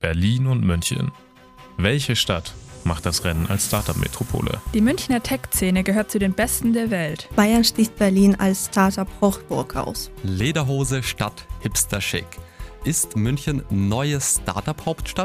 Berlin und München. Welche Stadt macht das Rennen als Startup-Metropole? Die Münchner Tech-Szene gehört zu den besten der Welt. Bayern sticht Berlin als Startup-Hochburg aus. Lederhose statt Hipster-Schick. Ist München neue Startup-Hauptstadt?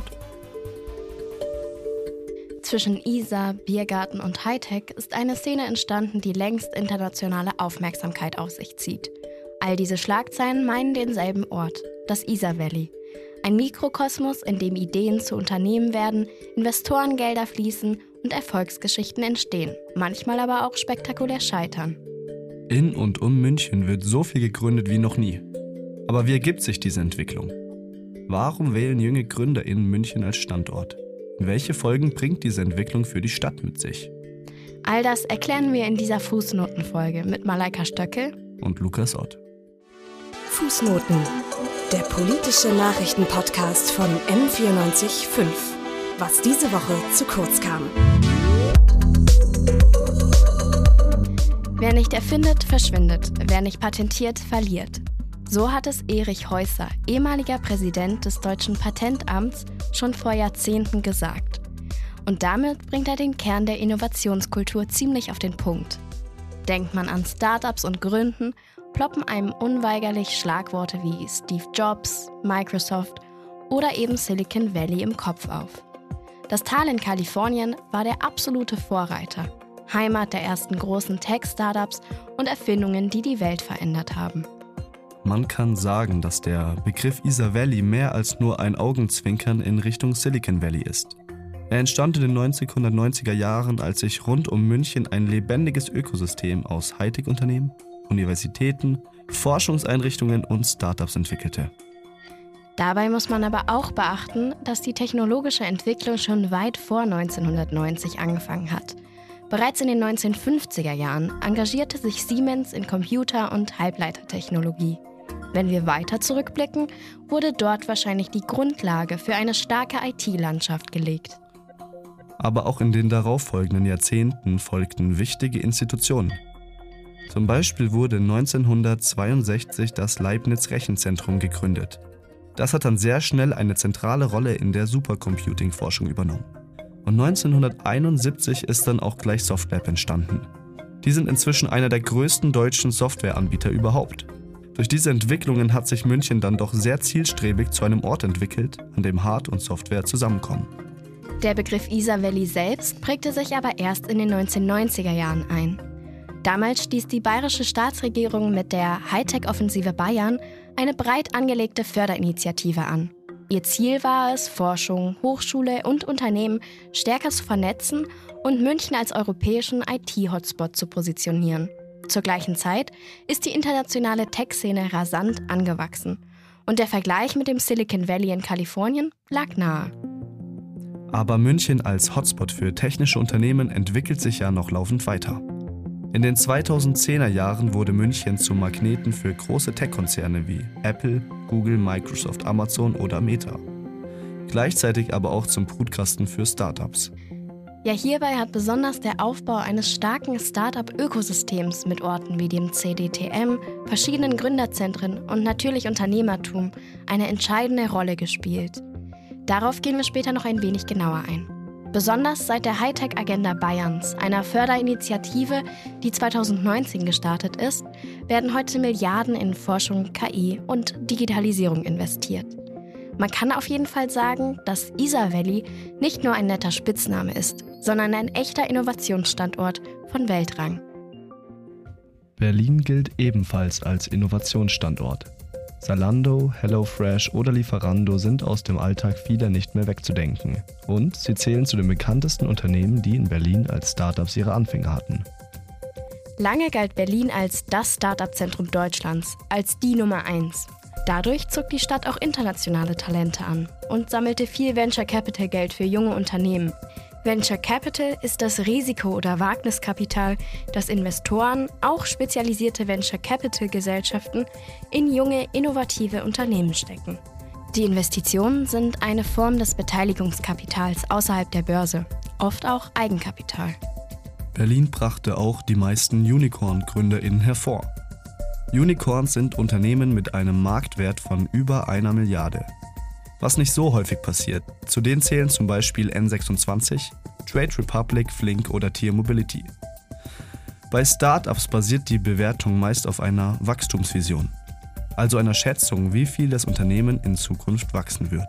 Zwischen Isar, Biergarten und Hightech ist eine Szene entstanden, die längst internationale Aufmerksamkeit auf sich zieht. All diese Schlagzeilen meinen denselben Ort, das Isar Valley. Ein Mikrokosmos, in dem Ideen zu Unternehmen werden, Investorengelder fließen und Erfolgsgeschichten entstehen, manchmal aber auch spektakulär scheitern. In und um München wird so viel gegründet wie noch nie. Aber wie ergibt sich diese Entwicklung? Warum wählen junge GründerInnen München als Standort? Und welche Folgen bringt diese Entwicklung für die Stadt mit sich? All das erklären wir in dieser Fußnotenfolge mit Malaika Stöckel und Lukas Ott. Fußnoten, der politische Nachrichtenpodcast von M94.5. Was diese Woche zu kurz kam. Wer nicht erfindet, verschwindet. Wer nicht patentiert, verliert. So hat es Erich Häuser, ehemaliger Präsident des Deutschen Patentamts, schon vor Jahrzehnten gesagt. Und damit bringt er den Kern der Innovationskultur ziemlich auf den Punkt. Denkt man an Startups und Gründen, ploppen einem unweigerlich Schlagworte wie Steve Jobs, Microsoft oder eben Silicon Valley im Kopf auf. Das Tal in Kalifornien war der absolute Vorreiter, Heimat der ersten großen Tech-Startups und Erfindungen, die die Welt verändert haben. Man kann sagen, dass der Begriff Isar Valley mehr als nur ein Augenzwinkern in Richtung Silicon Valley ist. Er entstand in den 1990er Jahren, als sich rund um München ein lebendiges Ökosystem aus Hightech-Unternehmen, Universitäten, Forschungseinrichtungen und Startups entwickelte. Dabei muss man aber auch beachten, dass die technologische Entwicklung schon weit vor 1990 angefangen hat. Bereits in den 1950er Jahren engagierte sich Siemens in Computer- und Halbleitertechnologie. Wenn wir weiter zurückblicken, wurde dort wahrscheinlich die Grundlage für eine starke IT-Landschaft gelegt. Aber auch in den darauffolgenden Jahrzehnten folgten wichtige Institutionen. Zum Beispiel wurde 1962 das Leibniz-Rechenzentrum gegründet. Das hat dann sehr schnell eine zentrale Rolle in der Supercomputing-Forschung übernommen. Und 1971 ist dann auch gleich Softlab entstanden. Die sind inzwischen einer der größten deutschen Softwareanbieter überhaupt. Durch diese Entwicklungen hat sich München dann doch sehr zielstrebig zu einem Ort entwickelt, an dem Hard- und Software zusammenkommen. Der Begriff Isar Valley selbst prägte sich aber erst in den 1990er Jahren ein. Damals stieß die bayerische Staatsregierung mit der Hightech-Offensive Bayern eine breit angelegte Förderinitiative an. Ihr Ziel war es, Forschung, Hochschule und Unternehmen stärker zu vernetzen und München als europäischen IT-Hotspot zu positionieren. Zur gleichen Zeit ist die internationale Tech-Szene rasant angewachsen. Und der Vergleich mit dem Silicon Valley in Kalifornien lag nahe. Aber München als Hotspot für technische Unternehmen entwickelt sich ja noch laufend weiter. In den 2010er Jahren wurde München zum Magneten für große Tech-Konzerne wie Apple, Google, Microsoft, Amazon oder Meta. Gleichzeitig aber auch zum Brutkasten für Startups. Ja, hierbei hat besonders der Aufbau eines starken Startup-Ökosystems mit Orten wie dem CDTM, verschiedenen Gründerzentren und natürlich Unternehmertum eine entscheidende Rolle gespielt. Darauf gehen wir später noch ein wenig genauer ein. Besonders seit der Hightech-Agenda Bayerns, einer Förderinitiative, die 2019 gestartet ist, werden heute Milliarden in Forschung, KI und Digitalisierung investiert. Man kann auf jeden Fall sagen, dass Isar Valley nicht nur ein netter Spitzname ist, sondern ein echter Innovationsstandort von Weltrang. Berlin gilt ebenfalls als Innovationsstandort. Zalando, HelloFresh oder Lieferando sind aus dem Alltag vieler nicht mehr wegzudenken. Und sie zählen zu den bekanntesten Unternehmen, die in Berlin als Startups ihre Anfänge hatten. Lange galt Berlin als das Startup-Zentrum Deutschlands, als die Nummer 1. Dadurch zog die Stadt auch internationale Talente an und sammelte viel Venture Capital Geld für junge Unternehmen. Venture Capital ist das Risiko- oder Wagniskapital, das Investoren, auch spezialisierte Venture Capital Gesellschaften, in junge, innovative Unternehmen stecken. Die Investitionen sind eine Form des Beteiligungskapitals außerhalb der Börse, oft auch Eigenkapital. Berlin brachte auch die meisten Unicorn-GründerInnen hervor. Unicorns sind Unternehmen mit einem Marktwert von über 1 Milliarde. was nicht so häufig passiert. Zu denen zählen zum Beispiel N26, Trade Republic, Flink oder Tier Mobility. Bei Startups basiert die Bewertung meist auf einer Wachstumsvision, also einer Schätzung, wie viel das Unternehmen in Zukunft wachsen wird.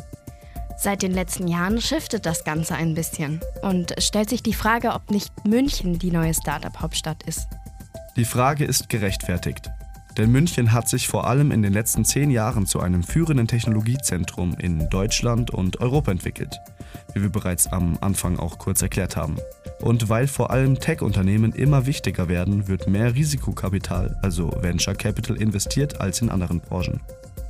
Seit den letzten Jahren shiftet das Ganze ein bisschen und es stellt sich die Frage, ob nicht München die neue Startup-Hauptstadt ist. Die Frage ist gerechtfertigt, denn München hat sich vor allem in den letzten 10 Jahren zu einem führenden Technologiezentrum in Deutschland und Europa entwickelt, wie wir bereits am Anfang auch kurz erklärt haben. Und weil vor allem Tech-Unternehmen immer wichtiger werden, wird mehr Risikokapital, also Venture Capital, investiert als in anderen Branchen.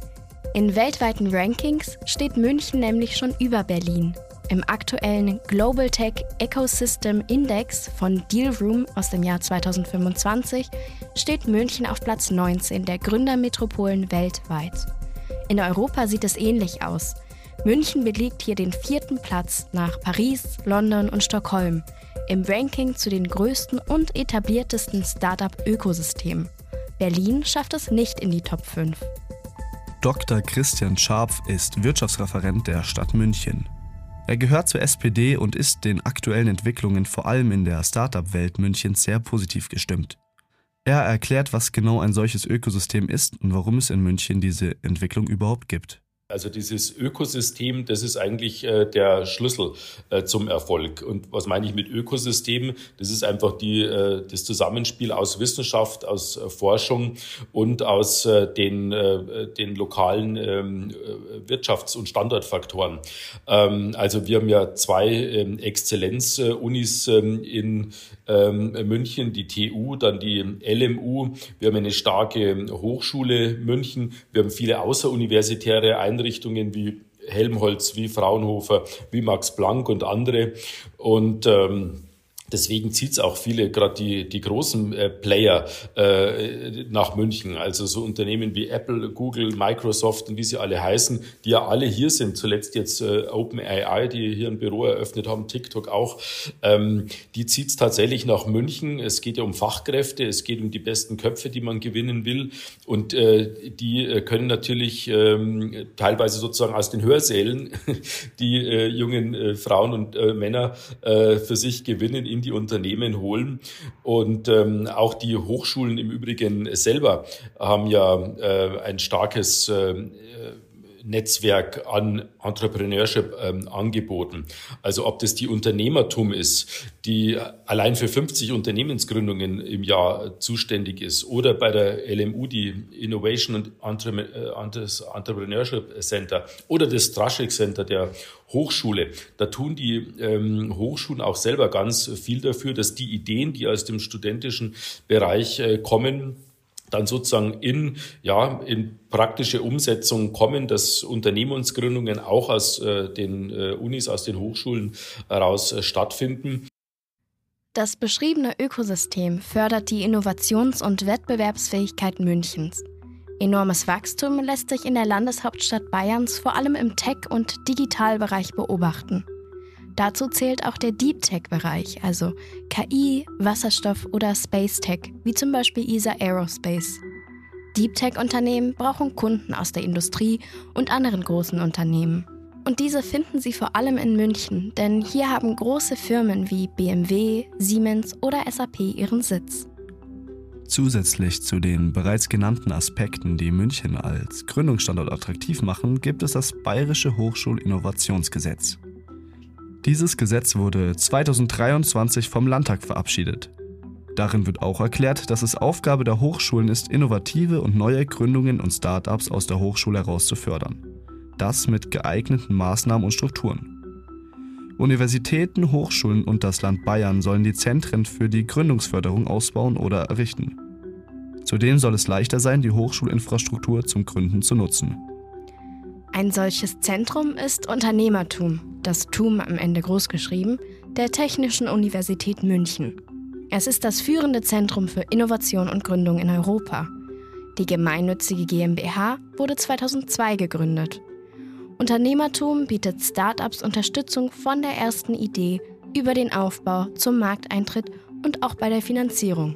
In weltweiten Rankings steht München nämlich schon über Berlin. Im aktuellen Global Tech Ecosystem Index von Dealroom aus dem Jahr 2025 steht München auf Platz 19 der Gründermetropolen weltweit. In Europa sieht es ähnlich aus. München belegt hier den 4. Platz nach Paris, London und Stockholm im Ranking zu den größten und etabliertesten Startup-Ökosystemen. Berlin schafft es nicht in die Top 5. Dr. Christian Scharpf ist Wirtschaftsreferent der Stadt München. Er gehört zur SPD und ist den aktuellen Entwicklungen vor allem in der Startup-Welt Münchens sehr positiv gestimmt. Er erklärt, was genau ein solches Ökosystem ist und warum es in München diese Entwicklung überhaupt gibt. Also dieses Ökosystem, das ist eigentlich der Schlüssel zum Erfolg. Und was meine ich mit Ökosystem? Das ist einfach das Zusammenspiel aus Wissenschaft, aus Forschung und aus den lokalen Wirtschafts- und Standortfaktoren. Also wir haben ja 2 Exzellenz-Unis in München, die TU, dann die LMU. Wir haben eine starke Hochschule München. Wir haben viele außeruniversitäre Einrichtungen wie Helmholtz, wie Fraunhofer, wie Max Planck und andere. Und deswegen zieht es auch viele, gerade die großen Player nach München. Also so Unternehmen wie Apple, Google, Microsoft und wie sie alle heißen, die ja alle hier sind. Zuletzt jetzt OpenAI, die hier ein Büro eröffnet haben, TikTok auch. Die zieht es tatsächlich nach München. Es geht ja um Fachkräfte, es geht um die besten Köpfe, die man gewinnen will. Und die können natürlich teilweise sozusagen aus den Hörsälen die jungen Frauen und Männer für sich gewinnen, in die Unternehmen holen. Und auch die Hochschulen im Übrigen selber haben ja ein starkes Netzwerk an Entrepreneurship angeboten. Also ob das die Unternehmertum ist, die allein für 50 Unternehmensgründungen im Jahr zuständig ist, oder bei der LMU die Innovation und Entrepreneurship Center oder das Straschek Center der Hochschule. Da tun die Hochschulen auch selber ganz viel dafür, dass die Ideen, die aus dem studentischen Bereich kommen, dann sozusagen in praktische Umsetzung kommen, dass Unternehmensgründungen auch aus den Unis, aus den Hochschulen heraus stattfinden. Das beschriebene Ökosystem fördert die Innovations- und Wettbewerbsfähigkeit Münchens. Enormes Wachstum lässt sich in der Landeshauptstadt Bayerns vor allem im Tech- und Digitalbereich beobachten. Dazu zählt auch der Deep Tech-Bereich, also KI, Wasserstoff oder Space Tech, wie zum Beispiel ESA Aerospace. Deep Tech-Unternehmen brauchen Kunden aus der Industrie und anderen großen Unternehmen. Und diese finden sie vor allem in München, denn hier haben große Firmen wie BMW, Siemens oder SAP ihren Sitz. Zusätzlich zu den bereits genannten Aspekten, die München als Gründungsstandort attraktiv machen, gibt es das Bayerische Hochschulinnovationsgesetz. Dieses Gesetz wurde 2023 vom Landtag verabschiedet. Darin wird auch erklärt, dass es Aufgabe der Hochschulen ist, innovative und neue Gründungen und Startups aus der Hochschule heraus zu fördern. Das mit geeigneten Maßnahmen und Strukturen. Universitäten, Hochschulen und das Land Bayern sollen die Zentren für die Gründungsförderung ausbauen oder errichten. Zudem soll es leichter sein, die Hochschulinfrastruktur zum Gründen zu nutzen. Ein solches Zentrum ist Unternehmertum, das TUM am Ende großgeschrieben, der Technischen Universität München. Es ist das führende Zentrum für Innovation und Gründung in Europa. Die gemeinnützige GmbH wurde 2002 gegründet. Unternehmertum bietet Startups Unterstützung von der ersten Idee über den Aufbau zum Markteintritt und auch bei der Finanzierung.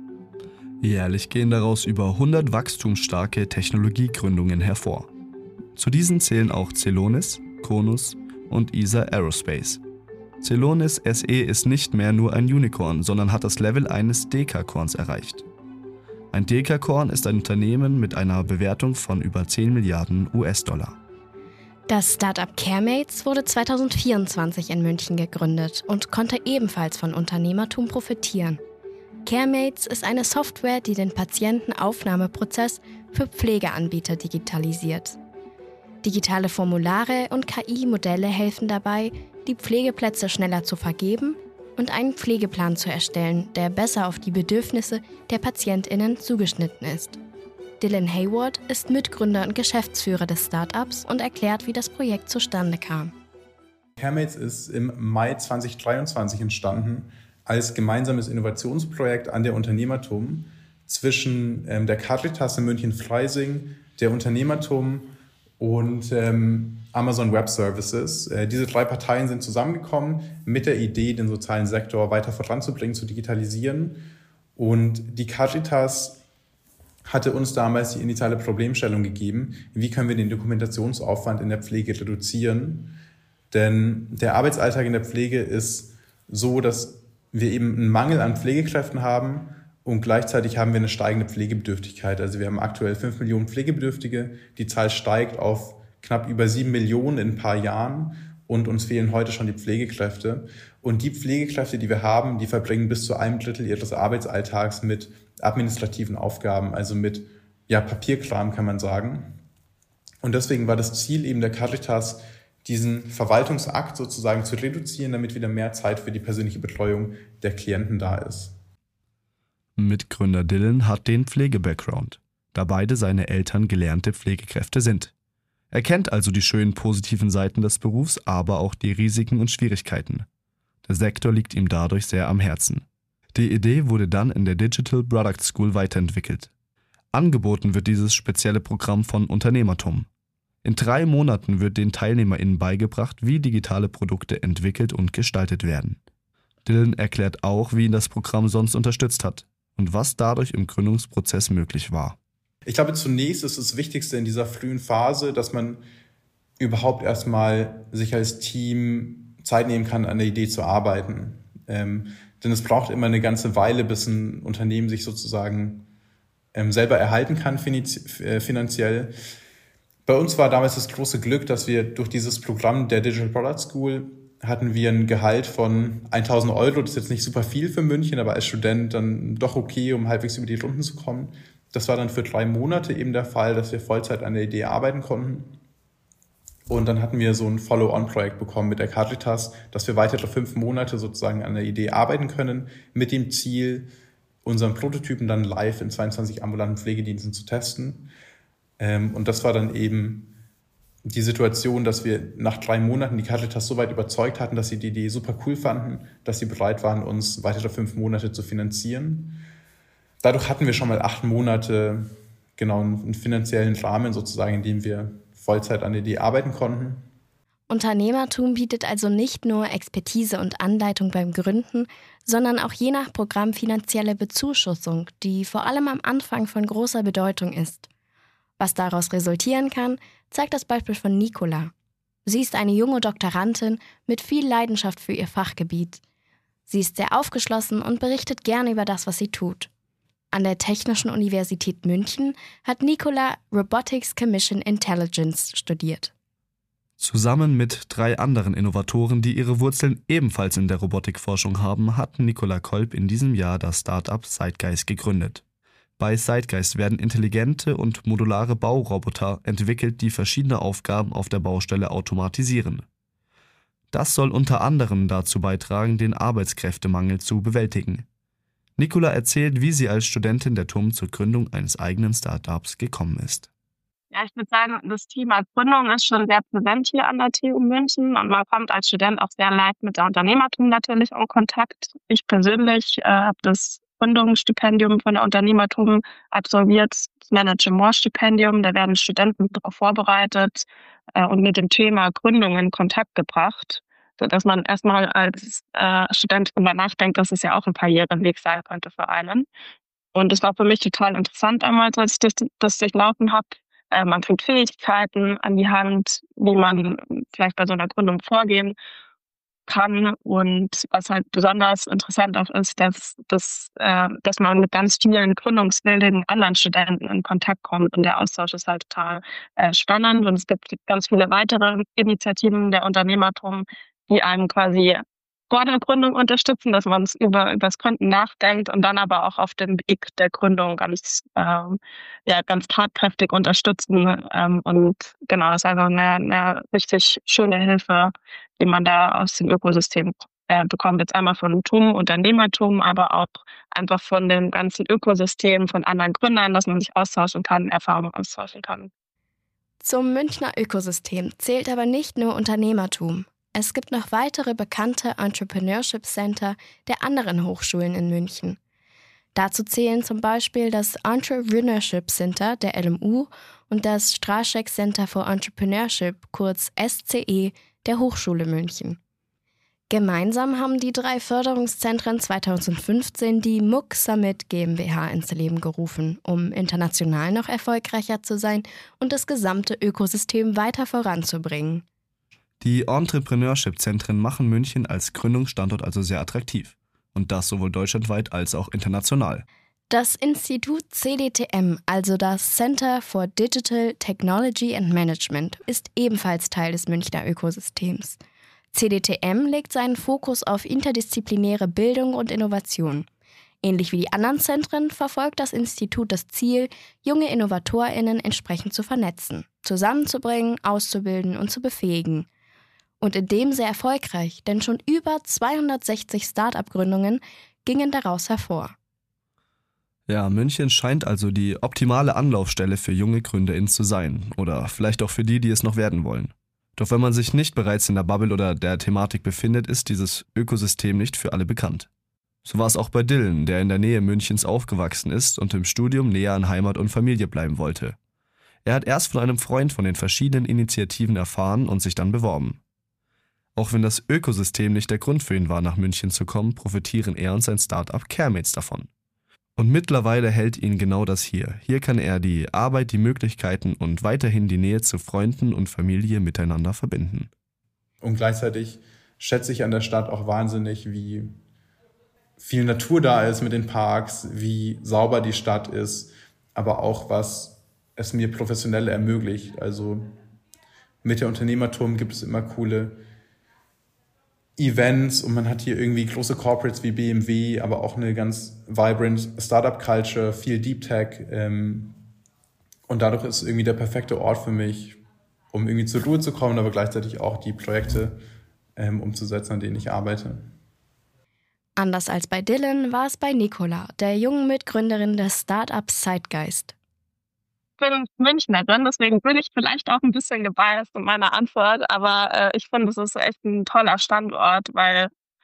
Jährlich gehen daraus über 100 wachstumsstarke Technologiegründungen hervor. Zu diesen zählen auch Celonis, Konus und ESA Aerospace. Celonis SE ist nicht mehr nur ein Unicorn, sondern hat das Level eines Dekakorns erreicht. Ein Dekakorn ist ein Unternehmen mit einer Bewertung von über 10 Milliarden US-Dollar. Das Startup CareMates wurde 2024 in München gegründet und konnte ebenfalls von Unternehmertum profitieren. CareMates ist eine Software, die den Patientenaufnahmeprozess für Pflegeanbieter digitalisiert. Digitale Formulare und KI-Modelle helfen dabei, die Pflegeplätze schneller zu vergeben und einen Pflegeplan zu erstellen, der besser auf die Bedürfnisse der PatientInnen zugeschnitten ist. Dylan Hayward ist Mitgründer und Geschäftsführer des Startups und erklärt, wie das Projekt zustande kam. CareMates ist im Mai 2023 entstanden als gemeinsames Innovationsprojekt an der Unternehmertum zwischen der Caritas in München-Freising, der Unternehmertum und Amazon Web Services. Diese 3 Parteien sind zusammengekommen mit der Idee, den sozialen Sektor weiter voranzubringen, zu digitalisieren. Und die Caritas hatte uns damals die initiale Problemstellung gegeben, wie können wir den Dokumentationsaufwand in der Pflege reduzieren. Denn der Arbeitsalltag in der Pflege ist so, dass wir eben einen Mangel an Pflegekräften haben und gleichzeitig haben wir eine steigende Pflegebedürftigkeit. Also wir haben aktuell 5 Millionen Pflegebedürftige, die Zahl steigt auf knapp über 7 Millionen in ein paar Jahren und uns fehlen heute schon die Pflegekräfte. Und die Pflegekräfte, die wir haben, die verbringen bis zu 1/3 ihres Arbeitsalltags mit administrativen Aufgaben, also mit Papierkram, kann man sagen. Und deswegen war das Ziel eben der Caritas, diesen Verwaltungsakt sozusagen zu reduzieren, damit wieder mehr Zeit für die persönliche Betreuung der Klienten da ist. Mitgründer Dylan hat den Pflege-Background, da beide seine Eltern gelernte Pflegekräfte sind. Er kennt also die schönen positiven Seiten des Berufs, aber auch die Risiken und Schwierigkeiten. Der Sektor liegt ihm dadurch sehr am Herzen. Die Idee wurde dann in der Digital Product School weiterentwickelt. Angeboten wird dieses spezielle Programm von Unternehmertum. In 3 Monaten wird den TeilnehmerInnen beigebracht, wie digitale Produkte entwickelt und gestaltet werden. Dylan erklärt auch, wie ihn das Programm sonst unterstützt hat und was dadurch im Gründungsprozess möglich war. Ich glaube, zunächst ist das Wichtigste in dieser frühen Phase, dass man überhaupt erstmal sich als Team Zeit nehmen kann, an der Idee zu arbeiten. Denn es braucht immer eine ganze Weile, bis ein Unternehmen sich sozusagen selber erhalten kann finanziell. Bei uns war damals das große Glück, dass wir durch dieses Programm der Digital Product School hatten wir ein Gehalt von 1.000 Euro. Das ist jetzt nicht super viel für München, aber als Student dann doch okay, um halbwegs über die Runden zu kommen. Das war dann für 3 Monate eben der Fall, dass wir Vollzeit an der Idee arbeiten konnten. Und dann hatten wir so ein Follow-on-Projekt bekommen mit der Caritas, dass wir weitere 5 Monate sozusagen an der Idee arbeiten können, mit dem Ziel, unseren Prototypen dann live in 22 ambulanten Pflegediensten zu testen. Und das war dann eben die Situation, dass wir nach 3 Monaten die Caritas so weit überzeugt hatten, dass sie die Idee super cool fanden, dass sie bereit waren, uns weitere 5 Monate zu finanzieren. Dadurch hatten wir schon mal 8 Monate einen finanziellen Rahmen sozusagen, in dem wir Vollzeit an der Idee arbeiten konnten. Unternehmertum bietet also nicht nur Expertise und Anleitung beim Gründen, sondern auch je nach Programm finanzielle Bezuschussung, die vor allem am Anfang von großer Bedeutung ist. Was daraus resultieren kann, zeigt das Beispiel von Nicola. Sie ist eine junge Doktorandin mit viel Leidenschaft für ihr Fachgebiet. Sie ist sehr aufgeschlossen und berichtet gerne über das, was sie tut. An der Technischen Universität München hat Nicola Robotics Commission Intelligence studiert. Zusammen mit 3 anderen Innovatoren, die ihre Wurzeln ebenfalls in der Robotikforschung haben, hat Nicola Kolb in diesem Jahr das Startup Zeitgeist gegründet. Bei Zeitgeist werden intelligente und modulare Bauroboter entwickelt, die verschiedene Aufgaben auf der Baustelle automatisieren. Das soll unter anderem dazu beitragen, den Arbeitskräftemangel zu bewältigen. Nicola erzählt, wie sie als Studentin der TUM zur Gründung eines eigenen Startups gekommen ist. Ja, ich würde sagen, das Thema Gründung ist schon sehr präsent hier an der TU München und man kommt als Student auch sehr leicht mit der Unternehmertum natürlich in Kontakt. Ich persönlich habe das Gründungsstipendium von der Unternehmertum absolviert, das Manage-More-Stipendium. Da werden Studenten darauf vorbereitet und mit dem Thema Gründung in Kontakt gebracht, sodass man erstmal als Student darüber nachdenkt, dass es ja auch ein Karriereweg sein könnte für einen. Und es war für mich total interessant damals, als ich das durchlaufen habe, Man kriegt Fähigkeiten an die Hand, wie man vielleicht bei so einer Gründung vorgehen kann. Und was halt besonders interessant auch ist, dass man mit ganz vielen gründungswilligen anderen Studenten in Kontakt kommt. Und der Austausch ist halt total spannend. Und es gibt ganz viele weitere Initiativen der Unternehmertum, die einem quasi vor der Gründung unterstützen, dass man über das Gründen nachdenkt und dann aber auch auf dem Weg der Gründung ganz tatkräftig unterstützen. Und genau, das ist also eine richtig schöne Hilfe, die man da aus dem Ökosystem bekommt. Jetzt einmal von TUM, Unternehmertum, aber auch einfach von dem ganzen Ökosystem, von anderen Gründern, dass man sich austauschen kann, Erfahrungen austauschen kann. Zum Münchner Ökosystem zählt aber nicht nur Unternehmertum. Es gibt noch weitere bekannte Entrepreneurship Center der anderen Hochschulen in München. Dazu zählen zum Beispiel das Entrepreneurship Center der LMU und das Straschek Center for Entrepreneurship, kurz SCE, der Hochschule München. Gemeinsam haben die 3 Förderungszentren 2015 die MOOC Summit GmbH ins Leben gerufen, um international noch erfolgreicher zu sein und das gesamte Ökosystem weiter voranzubringen. Die Entrepreneurship-Zentren machen München als Gründungsstandort also sehr attraktiv. Und das sowohl deutschlandweit als auch international. Das Institut CDTM, also das Center for Digital Technology and Management, ist ebenfalls Teil des Münchner Ökosystems. CDTM legt seinen Fokus auf interdisziplinäre Bildung und Innovation. Ähnlich wie die anderen Zentren verfolgt das Institut das Ziel, junge InnovatorInnen entsprechend zu vernetzen, zusammenzubringen, auszubilden und zu befähigen. Und in dem sehr erfolgreich, denn schon über 260 Start-up-Gründungen gingen daraus hervor. Ja, München scheint also die optimale Anlaufstelle für junge GründerInnen zu sein. Oder vielleicht auch für die, die es noch werden wollen. Doch wenn man sich nicht bereits in der Bubble oder der Thematik befindet, ist dieses Ökosystem nicht für alle bekannt. So war es auch bei Dylan, der in der Nähe Münchens aufgewachsen ist und im Studium näher an Heimat und Familie bleiben wollte. Er hat erst von einem Freund von den verschiedenen Initiativen erfahren und sich dann beworben. Auch wenn das Ökosystem nicht der Grund für ihn war, nach München zu kommen, profitieren er und sein Start-up Caremates davon. Und mittlerweile hält ihn genau das hier. Hier kann er die Arbeit, die Möglichkeiten und weiterhin die Nähe zu Freunden und Familie miteinander verbinden. Und gleichzeitig schätze ich an der Stadt auch wahnsinnig, wie viel Natur da ist mit den Parks, wie sauber die Stadt ist, aber auch, was es mir professionell ermöglicht. Also mit der Unternehmertum gibt es immer coole Events und man hat hier irgendwie große Corporates wie BMW, aber auch eine ganz vibrant Startup-Culture, viel Deep Tech. Und dadurch ist es irgendwie der perfekte Ort für mich, um irgendwie zur Ruhe zu kommen, aber gleichzeitig auch die Projekte umzusetzen, an denen ich arbeite. Anders als bei Dylan war es bei Nicola, der jungen Mitgründerin des Startups Zeitgeist. Ich bin Münchnerin, deswegen bin ich vielleicht auch ein bisschen gebiased in meiner Antwort, aber ich finde, es ist echt ein toller Standort, weil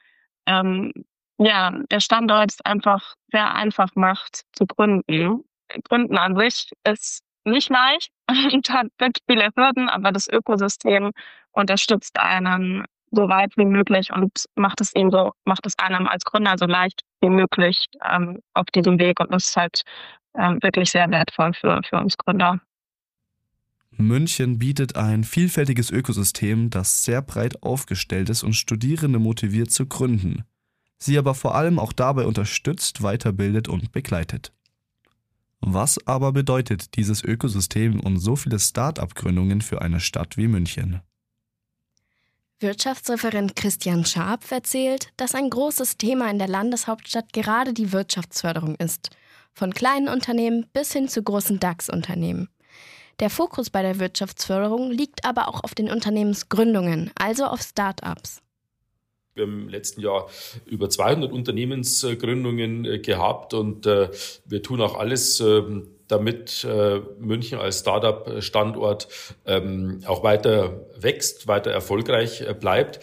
der Standort es einfach sehr einfach macht zu gründen. Gründen an sich ist nicht leicht und hat wirklich viele Hürden, aber das Ökosystem unterstützt einen so weit wie möglich und macht es einem als Gründer so leicht wie möglich auf diesem Weg, und das ist halt wirklich sehr wertvoll für uns Gründer. München bietet ein vielfältiges Ökosystem, das sehr breit aufgestellt ist und Studierende motiviert zu gründen, sie aber vor allem auch dabei unterstützt, weiterbildet und begleitet. Was aber bedeutet dieses Ökosystem und so viele Start-up-Gründungen für eine Stadt wie München? Wirtschaftsreferent Christian Scharpf erzählt, dass ein großes Thema in der Landeshauptstadt gerade die Wirtschaftsförderung ist. Von kleinen Unternehmen bis hin zu großen DAX-Unternehmen. Der Fokus bei der Wirtschaftsförderung liegt aber auch auf den Unternehmensgründungen, also auf Start-ups. Wir haben im letzten Jahr über 200 Unternehmensgründungen gehabt und wir tun auch alles, damit München als Startup-Standort auch weiter wächst, weiter erfolgreich bleibt.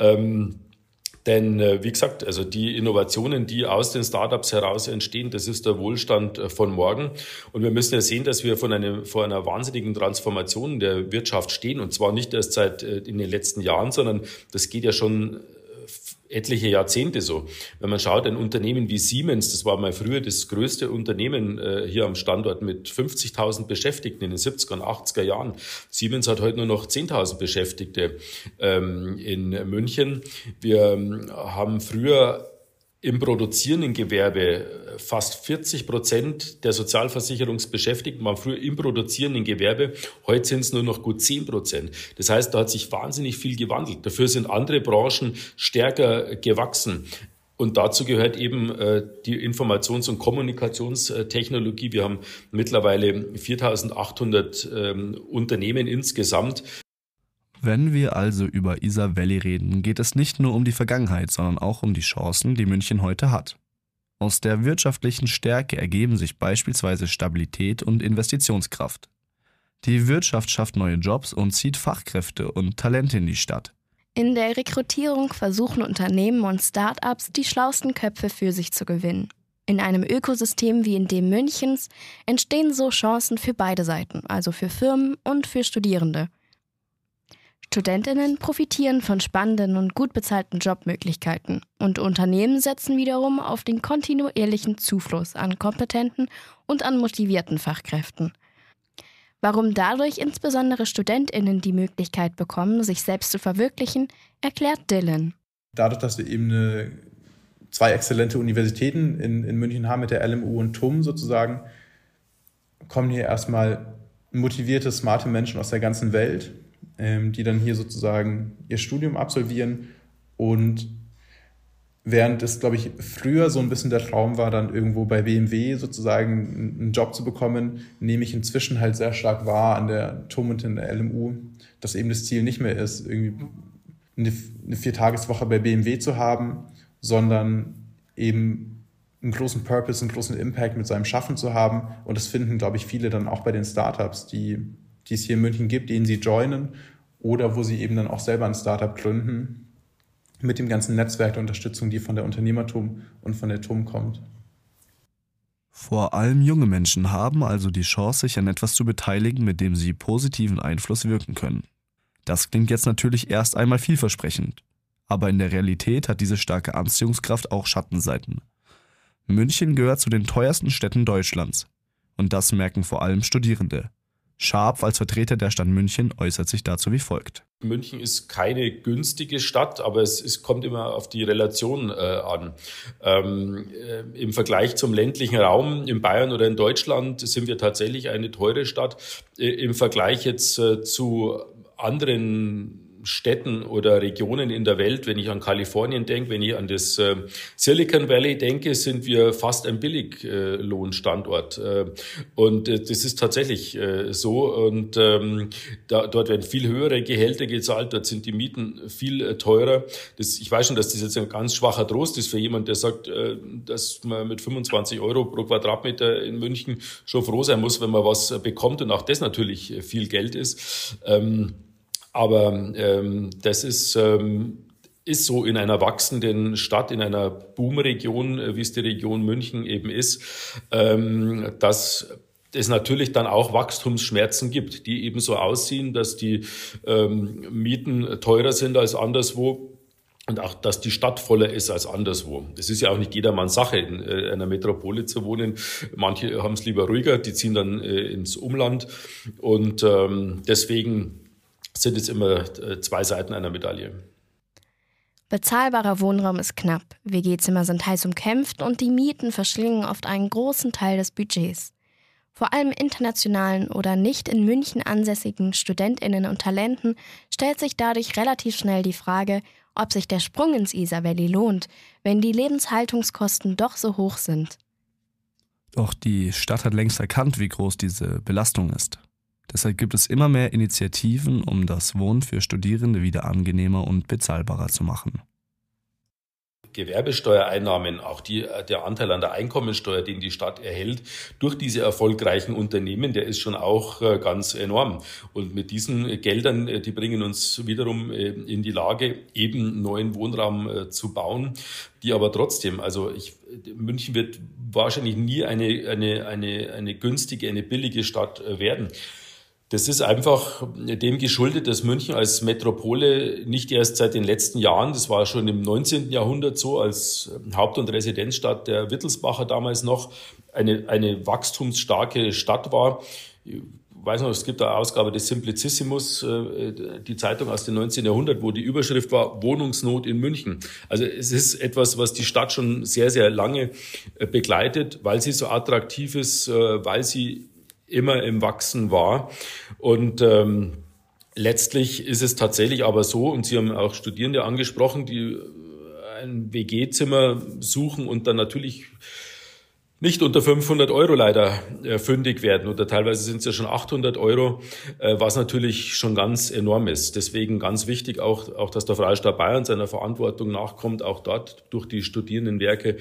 Denn wie gesagt, also die Innovationen, die aus den Startups heraus entstehen, das ist der Wohlstand von morgen. Und wir müssen ja sehen, dass wir vor einer wahnsinnigen Transformation der Wirtschaft stehen. Und zwar nicht erst seit in den letzten Jahren, sondern das geht ja schon etliche Jahrzehnte so. Wenn man schaut, ein Unternehmen wie Siemens, das war mal früher das größte Unternehmen hier am Standort mit 50.000 Beschäftigten in den 70er und 80er Jahren. Siemens hat heute nur noch 10.000 Beschäftigte in München. Wir haben früher im produzierenden Gewerbe fast 40% der Sozialversicherungsbeschäftigten waren früher im produzierenden Gewerbe. Heute sind es nur noch gut 10%. Das heißt, da hat sich wahnsinnig viel gewandelt. Dafür sind andere Branchen stärker gewachsen. Und dazu gehört eben die Informations- und Kommunikationstechnologie. Wir haben mittlerweile 4.800 Unternehmen insgesamt. Wenn wir also über Isar Valley reden, geht es nicht nur um die Vergangenheit, sondern auch um die Chancen, die München heute hat. Aus der wirtschaftlichen Stärke ergeben sich beispielsweise Stabilität und Investitionskraft. Die Wirtschaft schafft neue Jobs und zieht Fachkräfte und Talente in die Stadt. In der Rekrutierung versuchen Unternehmen und Start-ups, die schlauesten Köpfe für sich zu gewinnen. In einem Ökosystem wie in dem Münchens entstehen so Chancen für beide Seiten, also für Firmen und für Studierende. StudentInnen profitieren von spannenden und gut bezahlten Jobmöglichkeiten und Unternehmen setzen wiederum auf den kontinuierlichen Zufluss an kompetenten und an motivierten Fachkräften. Warum dadurch insbesondere StudentInnen die Möglichkeit bekommen, sich selbst zu verwirklichen, erklärt Dylan. Dadurch, dass wir eben zwei exzellente Universitäten in München haben mit der LMU und TUM sozusagen, kommen hier erstmal motivierte, smarte Menschen aus der ganzen Welt, die dann hier sozusagen ihr Studium absolvieren. Und während es, glaube ich, früher so ein bisschen der Traum war, dann irgendwo bei BMW sozusagen einen Job zu bekommen, nehme ich inzwischen halt sehr stark wahr an der TUM und in der LMU, dass eben das Ziel nicht mehr ist, irgendwie eine 4-Tageswoche bei BMW zu haben, sondern eben einen großen Purpose, einen großen Impact mit seinem Schaffen zu haben. Und das finden, glaube ich, viele dann auch bei den Startups, die es hier in München gibt, denen sie joinen oder wo sie eben dann auch selber ein Startup gründen, mit dem ganzen Netzwerk der Unterstützung, die von der Unternehmertum und von der TUM kommt. Vor allem junge Menschen haben also die Chance, sich an etwas zu beteiligen, mit dem sie positiven Einfluss wirken können. Das klingt jetzt natürlich erst einmal vielversprechend, aber in der Realität hat diese starke Anziehungskraft auch Schattenseiten. München gehört zu den teuersten Städten Deutschlands und das merken vor allem Studierende. Scharp als Vertreter der Stadt München äußert sich dazu wie folgt. München ist keine günstige Stadt, aber es kommt immer auf die Relation an. Im Vergleich zum ländlichen Raum in Bayern oder in Deutschland sind wir tatsächlich eine teure Stadt. Im Vergleich jetzt zu anderen Städten oder Regionen in der Welt, wenn ich an Kalifornien denke, wenn ich an das Silicon Valley denke, sind wir fast ein Billiglohnstandort. Und das ist tatsächlich so. Und dort werden viel höhere Gehälter gezahlt, dort sind die Mieten viel teurer. Ich weiß schon, dass das jetzt ein ganz schwacher Trost ist für jemanden, der sagt, dass man mit 25 € pro Quadratmeter in München schon froh sein muss, wenn man was bekommt und auch das natürlich viel Geld ist. Aber das ist so in einer wachsenden Stadt, in einer Boomregion, wie es die Region München eben ist, dass es natürlich dann auch Wachstumsschmerzen gibt, die eben so aussehen, dass die Mieten teurer sind als anderswo. Und auch, dass die Stadt voller ist als anderswo. Das ist ja auch nicht jedermanns Sache, in einer Metropole zu wohnen. Manche haben es lieber ruhiger, die ziehen dann ins Umland. Und deswegen sind es immer zwei Seiten einer Medaille. Bezahlbarer Wohnraum ist knapp, WG-Zimmer sind heiß umkämpft und die Mieten verschlingen oft einen großen Teil des Budgets. Vor allem internationalen oder nicht in München ansässigen StudentInnen und Talenten stellt sich dadurch relativ schnell die Frage, ob sich der Sprung ins Isar Valley lohnt, wenn die Lebenshaltungskosten doch so hoch sind. Doch die Stadt hat längst erkannt, wie groß diese Belastung ist. Deshalb gibt es immer mehr Initiativen, um das Wohnen für Studierende wieder angenehmer und bezahlbarer zu machen. Gewerbesteuereinnahmen, auch der Anteil an der Einkommensteuer, den die Stadt erhält, durch diese erfolgreichen Unternehmen, der ist schon auch ganz enorm. Und mit diesen Geldern, die bringen uns wiederum in die Lage, eben neuen Wohnraum zu bauen, die aber trotzdem, München wird wahrscheinlich nie eine günstige, eine billige Stadt werden. Das ist einfach dem geschuldet, dass München als Metropole nicht erst seit den letzten Jahren, das war schon im 19. Jahrhundert so, als Haupt- und Residenzstadt der Wittelsbacher damals noch, eine wachstumsstarke Stadt war. Ich weiß noch, es gibt eine Ausgabe des Simplicissimus, die Zeitung aus dem 19. Jahrhundert, wo die Überschrift war Wohnungsnot in München. Also es ist etwas, was die Stadt schon sehr, sehr lange begleitet, weil sie so attraktiv ist, weil sie immer im Wachsen war. Und letztlich ist es tatsächlich aber so, und Sie haben auch Studierende angesprochen, die ein WG-Zimmer suchen und dann natürlich nicht unter 500 € leider fündig werden, oder teilweise sind es ja schon 800 €, was natürlich schon ganz enorm ist. Deswegen ganz wichtig auch, dass der Freistaat Bayern seiner Verantwortung nachkommt, auch dort durch die Studierendenwerke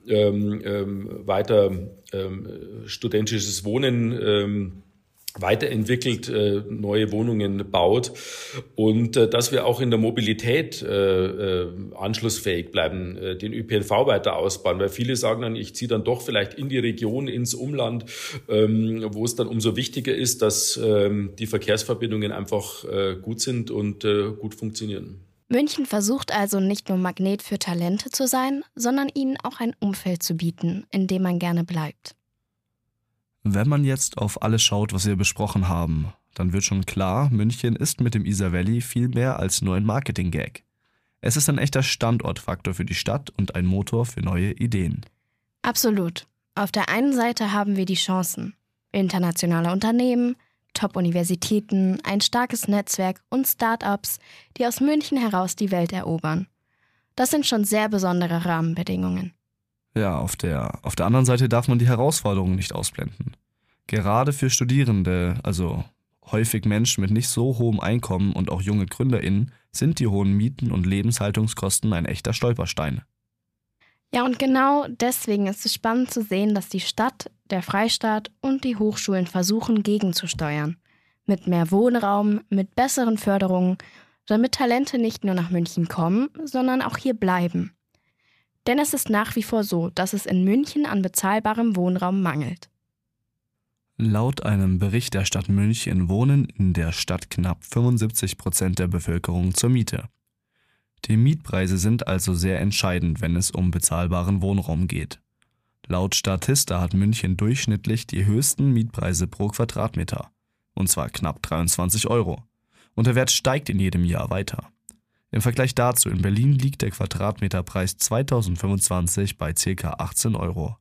weiter studentisches Wohnen weiterentwickelt, neue Wohnungen baut und dass wir auch in der Mobilität anschlussfähig bleiben, den ÖPNV weiter ausbauen, weil viele sagen dann, ich ziehe dann doch vielleicht in die Region, ins Umland, wo es dann umso wichtiger ist, dass die Verkehrsverbindungen einfach gut sind und gut funktionieren. München versucht also nicht nur Magnet für Talente zu sein, sondern ihnen auch ein Umfeld zu bieten, in dem man gerne bleibt. Wenn man jetzt auf alles schaut, was wir besprochen haben, dann wird schon klar, München ist mit dem Isar Valley viel mehr als nur ein Marketing-Gag. Es ist ein echter Standortfaktor für die Stadt und ein Motor für neue Ideen. Absolut. Auf der einen Seite haben wir die Chancen. Internationale Unternehmen, Top-Universitäten, ein starkes Netzwerk und Start-ups, die aus München heraus die Welt erobern. Das sind schon sehr besondere Rahmenbedingungen. Ja, auf der anderen Seite darf man die Herausforderungen nicht ausblenden. Gerade für Studierende, also häufig Menschen mit nicht so hohem Einkommen und auch junge GründerInnen, sind die hohen Mieten und Lebenshaltungskosten ein echter Stolperstein. Ja, und genau deswegen ist es spannend zu sehen, dass die Stadt, der Freistaat und die Hochschulen versuchen, gegenzusteuern. Mit mehr Wohnraum, mit besseren Förderungen, damit Talente nicht nur nach München kommen, sondern auch hier bleiben. Denn es ist nach wie vor so, dass es in München an bezahlbarem Wohnraum mangelt. Laut einem Bericht der Stadt München wohnen in der Stadt knapp 75% der Bevölkerung zur Miete. Die Mietpreise sind also sehr entscheidend, wenn es um bezahlbaren Wohnraum geht. Laut Statista hat München durchschnittlich die höchsten Mietpreise pro Quadratmeter, und zwar knapp 23 €. Und der Wert steigt in jedem Jahr weiter. Im Vergleich dazu, in Berlin liegt der Quadratmeterpreis 2025 bei ca. 18 €.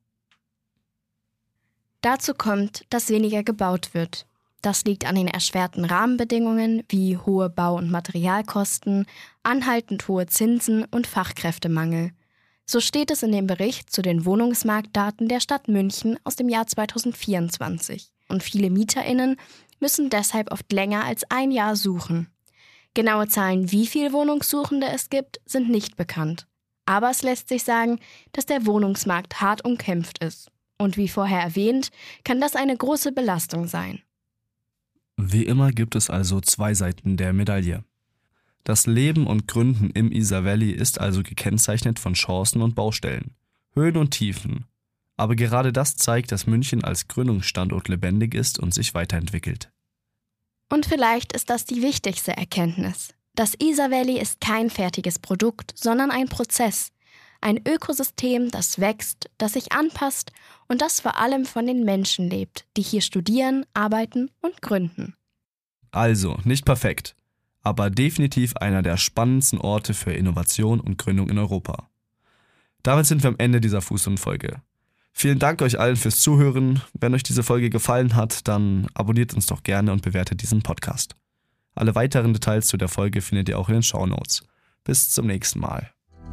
Dazu kommt, dass weniger gebaut wird. Das liegt an den erschwerten Rahmenbedingungen wie hohe Bau- und Materialkosten, anhaltend hohe Zinsen und Fachkräftemangel. So steht es in dem Bericht zu den Wohnungsmarktdaten der Stadt München aus dem Jahr 2024. Und viele MieterInnen müssen deshalb oft länger als ein Jahr suchen. Genaue Zahlen, wie viele Wohnungssuchende es gibt, sind nicht bekannt. Aber es lässt sich sagen, dass der Wohnungsmarkt hart umkämpft ist. Und wie vorher erwähnt, kann das eine große Belastung sein. Wie immer gibt es also zwei Seiten der Medaille. Das Leben und Gründen im Isar Valley ist also gekennzeichnet von Chancen und Baustellen, Höhen und Tiefen. Aber gerade das zeigt, dass München als Gründungsstandort lebendig ist und sich weiterentwickelt. Und vielleicht ist das die wichtigste Erkenntnis. Das Isar Valley ist kein fertiges Produkt, sondern ein Prozess. Ein Ökosystem, das wächst, das sich anpasst und das vor allem von den Menschen lebt, die hier studieren, arbeiten und gründen. Also, nicht perfekt, aber definitiv einer der spannendsten Orte für Innovation und Gründung in Europa. Damit sind wir am Ende dieser Fußnotenfolge. Vielen Dank euch allen fürs Zuhören. Wenn euch diese Folge gefallen hat, dann abonniert uns doch gerne und bewertet diesen Podcast. Alle weiteren Details zu der Folge findet ihr auch in den Shownotes. Bis zum nächsten Mal.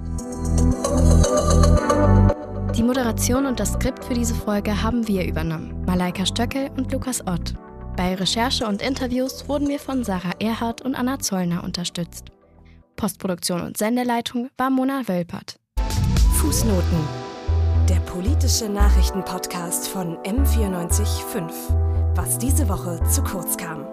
Die Moderation und das Skript für diese Folge haben wir übernommen, Malaika Stöckel und Lukas Ott. Bei Recherche und Interviews wurden wir von Sarah Erhardt und Anna Zollner unterstützt. Postproduktion und Sendeleitung war Mona Wölpert. Fußnoten. Der politische Nachrichtenpodcast von M94.5. Was diese Woche zu kurz kam.